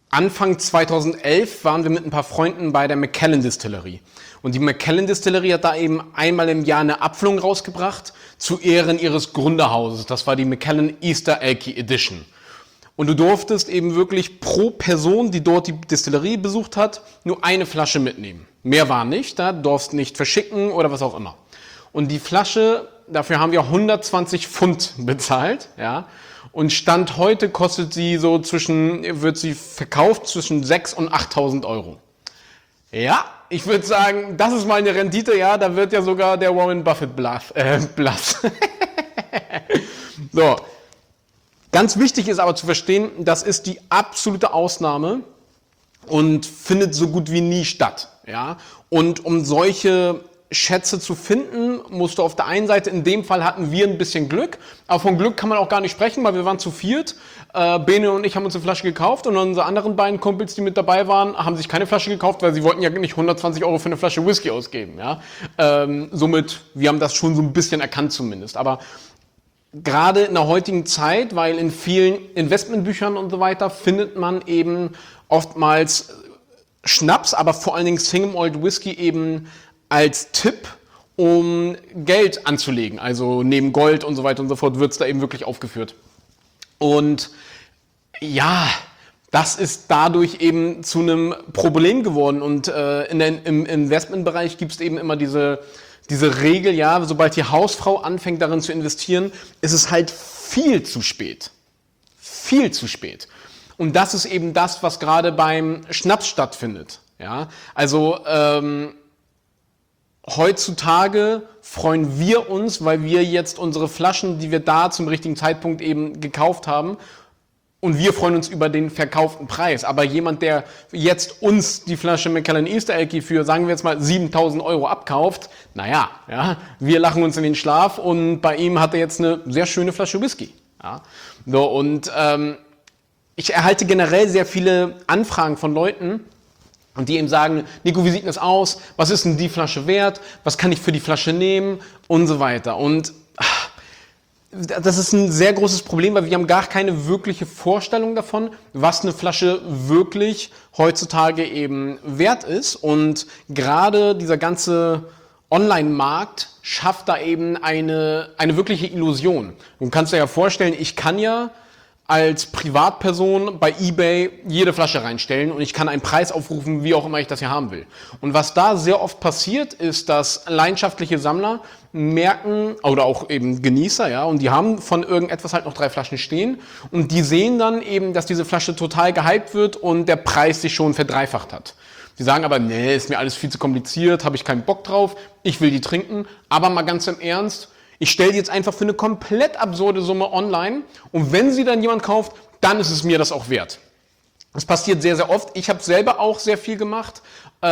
Anfang 2011 waren wir mit ein paar Freunden bei der Macallan Distillery. Und die Macallan Distillery hat da eben einmal im Jahr eine Abfüllung rausgebracht zu Ehren ihres Gründerhauses. Das war die Macallan Easter Elky Edition. Und du durftest eben wirklich pro Person, die dort die Distillerie besucht hat, nur eine Flasche mitnehmen. Mehr war nicht, da durfst nicht verschicken oder was auch immer. Und die Flasche, dafür haben wir 120 Pfund bezahlt, ja. Und Stand heute kostet sie wird sie verkauft zwischen 6.000 und 8.000 Euro. Ja, ich würde sagen, das ist mal eine Rendite, ja, da wird ja sogar der Warren Buffett blass. So. Ganz wichtig ist aber zu verstehen, das ist die absolute Ausnahme und findet so gut wie nie statt, ja. Und um solche Schätze zu finden, musst du auf der einen Seite, in dem Fall hatten wir ein bisschen Glück, aber von Glück kann man auch gar nicht sprechen, weil wir waren zu viert. Bene und ich haben uns eine Flasche gekauft und unsere anderen beiden Kumpels, die mit dabei waren, haben sich keine Flasche gekauft, weil sie wollten ja nicht 120 Euro für eine Flasche Whisky ausgeben. Ja? Somit, wir haben das schon so ein bisschen erkannt zumindest. Aber gerade in der heutigen Zeit, weil in vielen Investmentbüchern und so weiter findet man eben oftmals Schnaps, aber vor allen Dingen Single Malt Whisky eben als Tipp, um Geld anzulegen. Also neben Gold und so weiter und so fort wird es da eben wirklich aufgeführt. Und ja, das ist dadurch eben zu einem Problem geworden. Und im Investmentbereich gibt es eben immer diese Regel, ja, sobald die Hausfrau anfängt darin zu investieren, ist es halt viel zu spät. Viel zu spät. Und das ist eben das, was gerade beim Schnaps stattfindet. Ja, also heutzutage freuen wir uns, weil wir jetzt unsere Flaschen, die wir da zum richtigen Zeitpunkt eben gekauft haben, und wir freuen uns über den verkauften Preis. Aber jemand, der jetzt uns die Flasche Macallan Easter Elky für, sagen wir jetzt mal, 7.000 Euro abkauft, naja, ja, wir lachen uns in den Schlaf und bei ihm hat er jetzt eine sehr schöne Flasche Whisky. Ja. So, und ich erhalte generell sehr viele Anfragen von Leuten, und die eben sagen, Nico, wie sieht das aus? Was ist denn die Flasche wert? Was kann ich für die Flasche nehmen? Und so weiter. Und das ist ein sehr großes Problem, weil wir haben gar keine wirkliche Vorstellung davon, was eine Flasche wirklich heutzutage eben wert ist. Und gerade dieser ganze Online-Markt schafft da eben eine wirkliche Illusion. Du kannst dir ja vorstellen, ich kann ja als Privatperson bei eBay jede Flasche reinstellen und ich kann einen Preis aufrufen, wie auch immer ich das hier haben will. Und was da sehr oft passiert, ist, dass leidenschaftliche Sammler merken, oder auch eben Genießer, ja, und die haben von irgendetwas halt noch 3 Flaschen stehen und die sehen dann eben, dass diese Flasche total gehypt wird und der Preis sich schon verdreifacht hat. Die sagen aber, nee, ist mir alles viel zu kompliziert, habe ich keinen Bock drauf, ich will die trinken, aber mal ganz im Ernst, ich stelle die jetzt einfach für eine komplett absurde Summe online und wenn sie dann jemand kauft, dann ist es mir das auch wert. Das passiert sehr, sehr oft. Ich habe selber auch sehr viel gemacht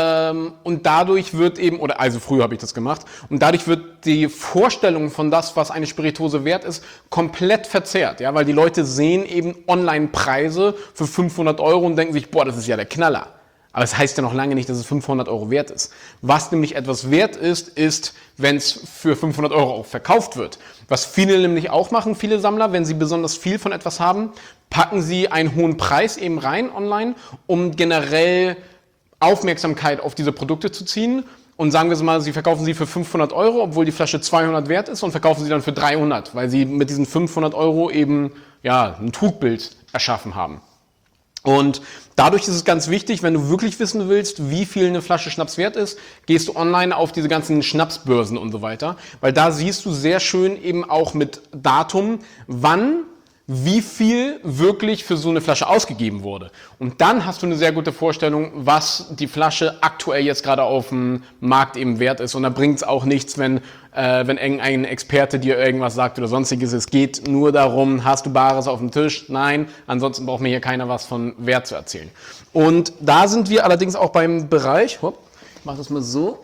und dadurch wird eben, also früher habe ich das gemacht, und dadurch wird die Vorstellung von das, was eine Spirituose wert ist, komplett verzerrt. Ja, weil die Leute sehen eben Online-Preise für 500 Euro und denken sich, boah, das ist ja der Knaller. Aber es heißt ja noch lange nicht, dass es 500 Euro wert ist. Was nämlich etwas wert ist, wenn es für 500 Euro auch verkauft wird. Was viele nämlich auch machen, viele Sammler, wenn sie besonders viel von etwas haben, packen sie einen hohen Preis eben rein online, um generell Aufmerksamkeit auf diese Produkte zu ziehen. Und sagen wir mal, sie verkaufen sie für 500 Euro, obwohl die Flasche 200 wert ist, und verkaufen sie dann für 300, weil sie mit diesen 500 Euro eben ja, ein Trugbild erschaffen haben. Und dadurch ist es ganz wichtig, wenn du wirklich wissen willst, wie viel eine Flasche Schnaps wert ist, gehst du online auf diese ganzen Schnapsbörsen und so weiter, weil da siehst du sehr schön eben auch mit Datum, wann wie viel wirklich für so eine Flasche ausgegeben wurde. Und dann hast du eine sehr gute Vorstellung, was die Flasche aktuell jetzt gerade auf dem Markt eben wert ist. Und da bringt es auch nichts, wenn irgendein Experte dir irgendwas sagt oder sonstiges. Es geht nur darum, hast du Bares auf dem Tisch? Nein, ansonsten braucht mir hier keiner was von Wert zu erzählen. Und da sind wir allerdings auch beim Bereich, ich mache das mal so.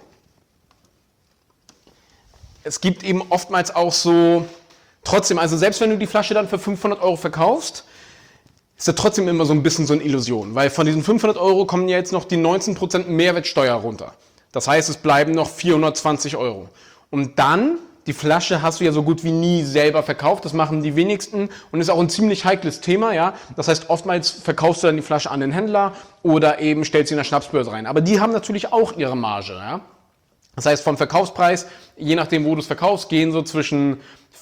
Es gibt eben oftmals auch so, trotzdem, also selbst wenn du die Flasche dann für 500 Euro verkaufst, ist ja trotzdem immer so ein bisschen so eine Illusion, weil von diesen 500 Euro kommen ja jetzt noch die 19% Mehrwertsteuer runter. Das heißt, es bleiben noch 420 Euro. Und dann Die Flasche hast du ja so gut wie nie selber verkauft. Das machen die wenigsten und ist auch ein ziemlich heikles Thema, ja. Das heißt, oftmals verkaufst du dann die Flasche an den Händler oder eben stellst sie in der Schnapsbörse rein. Aber die haben natürlich auch ihre Marge, ja. Das heißt, vom Verkaufspreis, je nachdem, wo du es verkaufst, gehen so zwischen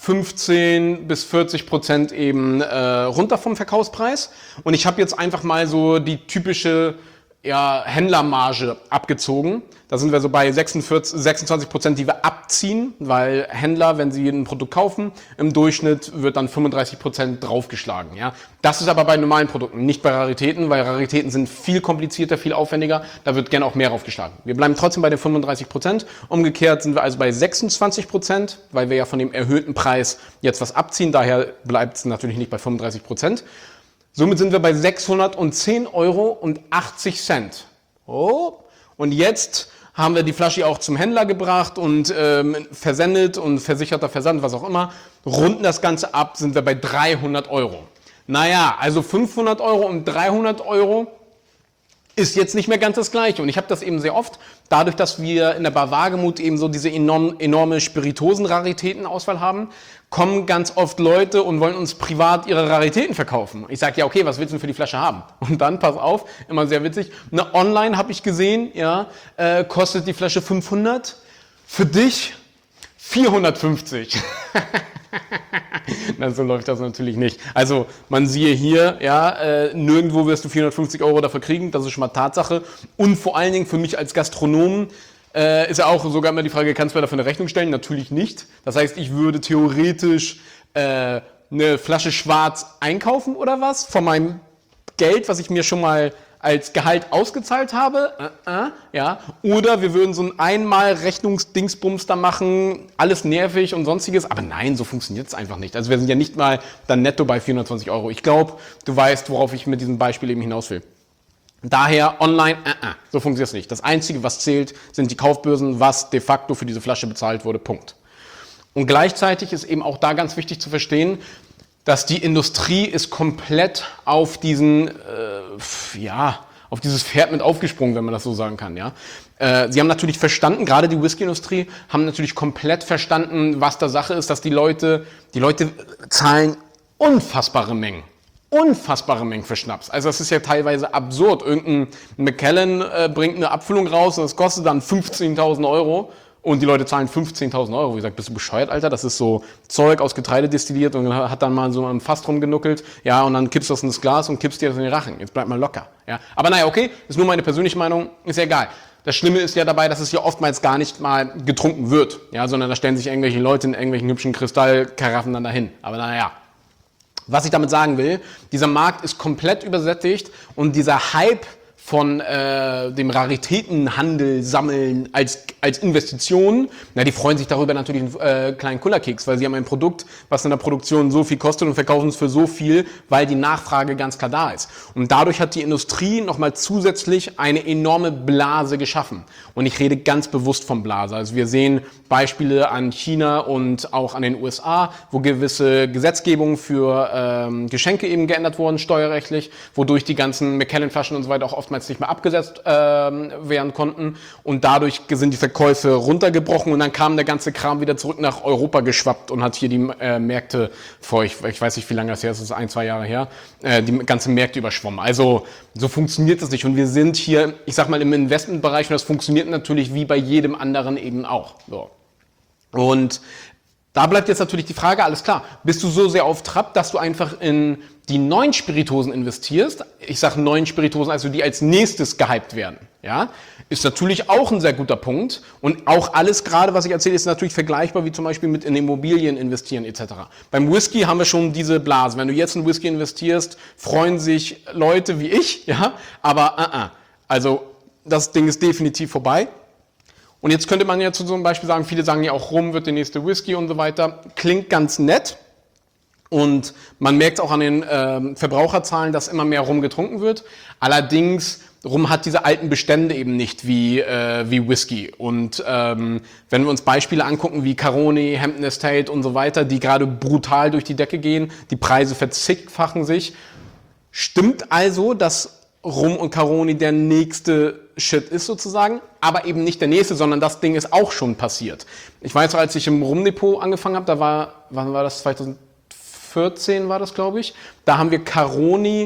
15 bis 40% eben runter vom Verkaufspreis. Und ich habe jetzt einfach mal so die typische Händlermarge abgezogen. Da sind wir so bei 26%, die wir abziehen, weil Händler, wenn sie ein Produkt kaufen, im Durchschnitt wird dann 35% draufgeschlagen. Ja? Das ist aber bei normalen Produkten, nicht bei Raritäten, weil Raritäten sind viel komplizierter, viel aufwendiger. Da wird gerne auch mehr draufgeschlagen. Wir bleiben trotzdem bei den 35%. Umgekehrt sind wir also bei 26%, weil wir ja von dem erhöhten Preis jetzt was abziehen. Daher bleibt es natürlich nicht bei 35%. Somit sind wir bei 610,80 €. Oh. Und jetzt haben wir die Flasche auch zum Händler gebracht und versendet und versicherter Versand, was auch immer. Runden das Ganze ab, sind wir bei 300 €. Naja, also 500 € und 300 € ist jetzt nicht mehr ganz das Gleiche. Und ich habe das eben sehr oft, dadurch, dass wir in der Bar Wagemut eben so diese enorme Spirituosen-Raritätenauswahl haben, kommen ganz oft Leute und wollen uns privat ihre Raritäten verkaufen. Ich sage, ja, okay, was willst du denn für die Flasche haben? Und dann, pass auf, immer sehr witzig, online habe ich gesehen, kostet die Flasche 500, für dich 450. Na, so läuft das natürlich nicht. Also man siehe hier, nirgendwo wirst du 450 € dafür kriegen, das ist schon mal Tatsache. Und vor allen Dingen für mich als Gastronomen ist ja auch sogar immer die Frage, kannst du mir dafür eine Rechnung stellen? Natürlich nicht. Das heißt, ich würde theoretisch eine Flasche Schwarz einkaufen oder was von meinem Geld, was ich mir schon mal als Gehalt ausgezahlt habe, oder wir würden so ein Einmal-Rechnungsdingsbums da machen, alles nervig und sonstiges, aber nein, so funktioniert es einfach nicht. Also wir sind ja nicht mal dann netto bei 420 €. Ich glaube, du weißt, worauf ich mit diesem Beispiel eben hinaus will. Daher online, so funktioniert es nicht. Das Einzige, was zählt, sind die Kaufbörsen, was de facto für diese Flasche bezahlt wurde, Punkt. Und gleichzeitig ist eben auch da ganz wichtig zu verstehen, dass die Industrie ist komplett auf diesen, auf dieses Pferd mit aufgesprungen, wenn man das so sagen kann, ja. Sie haben natürlich verstanden, gerade die Whisky-Industrie, haben natürlich komplett verstanden, was da Sache ist, dass die Leute zahlen unfassbare Mengen für Schnaps. Also das ist ja teilweise absurd. Irgendein Macallan bringt eine Abfüllung raus und das kostet dann 15.000 € und die Leute zahlen 15.000 €. Ich sage, bist du bescheuert, Alter? Das ist so Zeug aus Getreide destilliert und hat dann mal so am Fass rumgenuckelt. Ja, und dann kippst du das in das Glas und kippst dir das in den Rachen. Jetzt bleib mal locker. Ja. Aber naja, okay, ist nur meine persönliche Meinung, ist ja egal. Das Schlimme ist ja dabei, dass es ja oftmals gar nicht mal getrunken wird, ja, sondern da stellen sich irgendwelche Leute in irgendwelchen hübschen Kristallkaraffen dann dahin. Aber naja. Was ich damit sagen will, dieser Markt ist komplett übersättigt und dieser Hype von dem Raritätenhandel sammeln als Investition, die freuen sich darüber natürlich einen kleinen Kullerkeks, weil sie haben ein Produkt, was in der Produktion so viel kostet und verkaufen es für so viel, weil die Nachfrage ganz klar da ist. Und dadurch hat die Industrie nochmal zusätzlich eine enorme Blase geschaffen. Und ich rede ganz bewusst von Blase. Also wir sehen Beispiele an China und auch an den USA, wo gewisse Gesetzgebungen für Geschenke eben geändert wurden, steuerrechtlich, wodurch die ganzen Macallan-Flaschen und so weiter auch oftmals nicht mehr abgesetzt werden konnten. Und dadurch sind die Verkäufe runtergebrochen und dann kam der ganze Kram wieder zurück nach Europa geschwappt und hat hier die Märkte vor, ich weiß nicht, wie lange das her ist, das ist 1-2 Jahre her, die ganzen Märkte überschwommen. Also so funktioniert das nicht. Und wir sind hier, ich sag mal, im Investmentbereich und das funktioniert natürlich wie bei jedem anderen eben auch. So. Und da bleibt jetzt natürlich die Frage, alles klar, bist du so sehr auf Trab, dass du einfach in die neuen Spiritosen investierst? Ich sage neuen Spiritosen, also die als nächstes gehypt werden. Ja? Ist natürlich auch ein sehr guter Punkt. Und auch alles gerade, was ich erzähle, ist natürlich vergleichbar wie zum Beispiel mit in Immobilien investieren etc. Beim Whisky haben wir schon diese Blase. Wenn du jetzt in Whisky investierst, freuen sich Leute wie ich, ja, aber also das Ding ist definitiv vorbei. Und jetzt könnte man ja zum Beispiel sagen, viele sagen ja auch, Rum wird der nächste Whisky und so weiter. Klingt ganz nett und man merkt auch an den Verbraucherzahlen, dass immer mehr Rum getrunken wird. Allerdings, Rum hat diese alten Bestände eben nicht wie Whisky. Und wenn wir uns Beispiele angucken wie Caroni, Hampton Estate und so weiter, die gerade brutal durch die Decke gehen, die Preise verzigfachen sich. Stimmt also, dass Rum und Caroni der nächste Shit ist sozusagen, aber eben nicht der nächste, sondern das Ding ist auch schon passiert. Ich weiß, als ich im Rumdepot angefangen habe, wann war das? 2014 war das, glaube ich. Da haben wir Caroni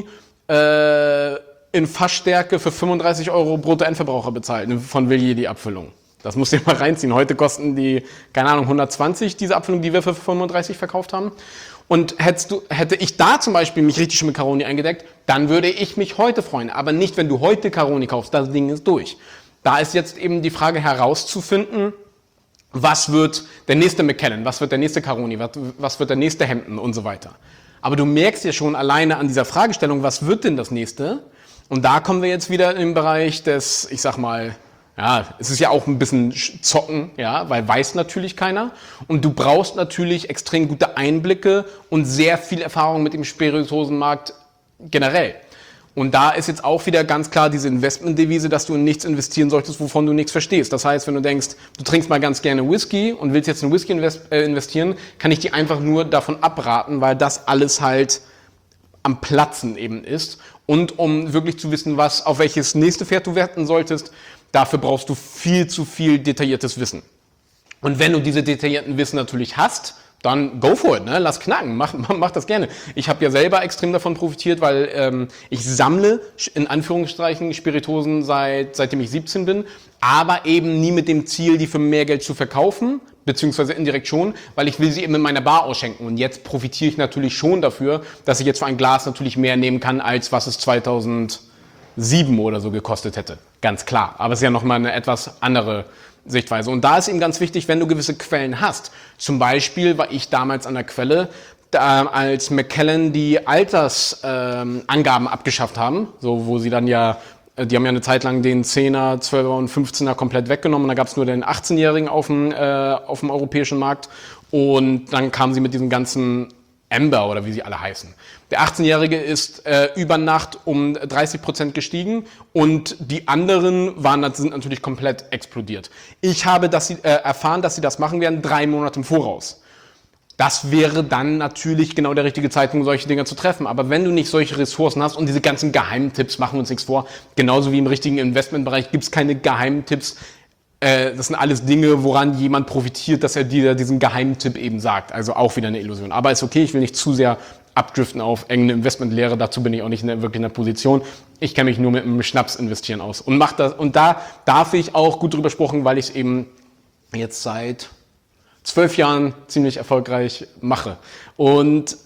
in Fassstärke für 35 € Bruttoendverbraucher bezahlt, von Villiers die Abfüllung. Das musst du dir mal reinziehen. Heute kosten die, keine Ahnung, 120, diese Abfüllung, die wir für 35 verkauft haben. Und hätte ich da zum Beispiel mich richtig schon mit Caroni eingedeckt, dann würde ich mich heute freuen. Aber nicht, wenn du heute Caroni kaufst, das Ding ist durch. Da ist jetzt eben die Frage herauszufinden, was wird der nächste Macallan, was wird der nächste Caroni, was wird der nächste Hampton und so weiter. Aber du merkst ja schon alleine an dieser Fragestellung, was wird denn das nächste? Und da kommen wir jetzt wieder im Bereich des, ich sag mal, ja, es ist ja auch ein bisschen Zocken, ja, weil weiß natürlich keiner. Und du brauchst natürlich extrem gute Einblicke und sehr viel Erfahrung mit dem Spirituosenmarkt generell. Und da ist jetzt auch wieder ganz klar diese Investmentdevise, dass du in nichts investieren solltest, wovon du nichts verstehst. Das heißt, wenn du denkst, du trinkst mal ganz gerne Whisky und willst jetzt in Whisky investieren, kann ich dir einfach nur davon abraten, weil das alles halt am Platzen eben ist. Und um wirklich zu wissen, auf welches nächste Pferd du wetten solltest, dafür brauchst du viel zu viel detailliertes Wissen. Und wenn du diese detaillierten Wissen natürlich hast, dann go for it, ne? Lass knacken, mach das gerne. Ich habe ja selber extrem davon profitiert, weil ich sammle, in Anführungsstrichen, Spirituosen seitdem ich 17 bin, aber eben nie mit dem Ziel, die für mehr Geld zu verkaufen, beziehungsweise indirekt schon, weil ich will sie eben in meiner Bar ausschenken. Und jetzt profitiere ich natürlich schon dafür, dass ich jetzt für ein Glas natürlich mehr nehmen kann, als was es 2007 oder so gekostet hätte. Ganz klar. Aber es ist ja nochmal eine etwas andere Sichtweise. Und da ist eben ganz wichtig, wenn du gewisse Quellen hast. Zum Beispiel war ich damals an der Quelle, als Macallan die Altersangaben abgeschafft haben, so wo sie dann ja, die haben ja eine Zeit lang den 10er, 12er und 15er komplett weggenommen. Da gab es nur den 18-Jährigen auf dem europäischen Markt. Und dann kamen sie mit diesem ganzen Amber oder wie sie alle heißen. Der 18-Jährige ist über Nacht um 30% gestiegen und die anderen sind natürlich komplett explodiert. Ich habe erfahren, dass sie das machen werden 3 Monate im Voraus. Das wäre dann natürlich genau der richtige Zeitpunkt, solche Dinge zu treffen. Aber wenn du nicht solche Ressourcen hast und diese ganzen Geheimtipps, machen wir uns nichts vor, genauso wie im richtigen Investmentbereich gibt es keine Geheimtipps. Das sind alles Dinge, woran jemand profitiert, dass er dir diesen Geheimtipp eben sagt. Also auch wieder eine Illusion. Aber ist okay, ich will nicht zu sehr abdriften auf enge Investmentlehre. Dazu bin ich auch nicht wirklich in der Position. Ich kenne mich nur mit dem Schnaps investieren aus. Und mach das. Und da darf ich auch gut drüber sprechen, weil ich es eben jetzt seit 12 Jahren ziemlich erfolgreich mache. Und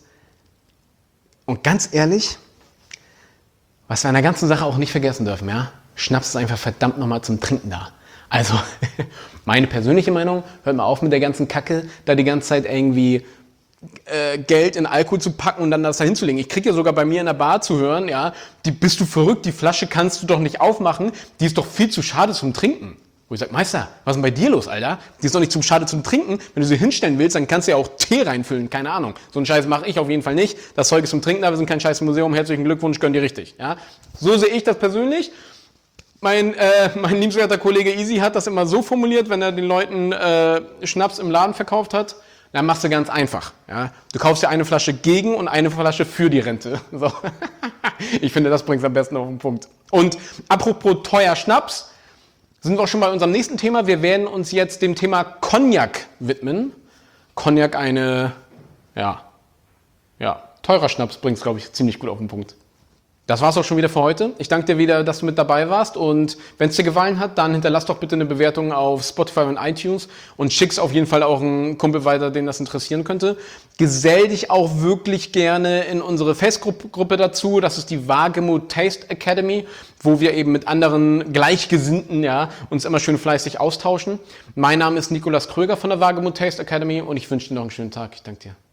ganz ehrlich, was wir an der ganzen Sache auch nicht vergessen dürfen, ja? Schnaps ist einfach verdammt nochmal zum Trinken da. Also, meine persönliche Meinung, hört mal auf mit der ganzen Kacke, da die ganze Zeit irgendwie Geld in Alkohol zu packen und dann das da hinzulegen. Ich kriege ja sogar bei mir in der Bar zu hören, ja, bist du verrückt, die Flasche kannst du doch nicht aufmachen, die ist doch viel zu schade zum Trinken. Wo ich sage, Meister, was ist denn bei dir los, Alter? Die ist doch nicht zu schade zum Trinken. Wenn du sie hinstellen willst, dann kannst du ja auch Tee reinfüllen, keine Ahnung. So einen Scheiß mache ich auf jeden Fall nicht. Das Zeug ist zum Trinken, aber wir sind kein scheiß Museum. Herzlichen Glückwunsch, gönn dir richtig. Ja? So sehe ich das persönlich. Mein liebenswerter Kollege Easy hat das immer so formuliert, wenn er den Leuten Schnaps im Laden verkauft hat, dann machst du ganz einfach. Ja? Du kaufst dir eine Flasche gegen und eine Flasche für die Rente. So. Ich finde, das bringt es am besten auf den Punkt. Und apropos teuer Schnaps, sind wir auch schon bei unserem nächsten Thema. Wir werden uns jetzt dem Thema Cognac widmen. Cognac teurer Schnaps bringt es, glaube ich, ziemlich gut auf den Punkt. Das war's auch schon wieder für heute. Ich danke dir wieder, dass du mit dabei warst und wenn es dir gefallen hat, dann hinterlass doch bitte eine Bewertung auf Spotify und iTunes und schick's auf jeden Fall auch einen Kumpel weiter, den das interessieren könnte. Gesell dich auch wirklich gerne in unsere Facebook-Gruppe dazu. Das ist die Wagemut Taste Academy, wo wir eben mit anderen Gleichgesinnten uns immer schön fleißig austauschen. Mein Name ist Nikolas Kröger von der Wagemut Taste Academy und ich wünsche dir noch einen schönen Tag. Ich danke dir.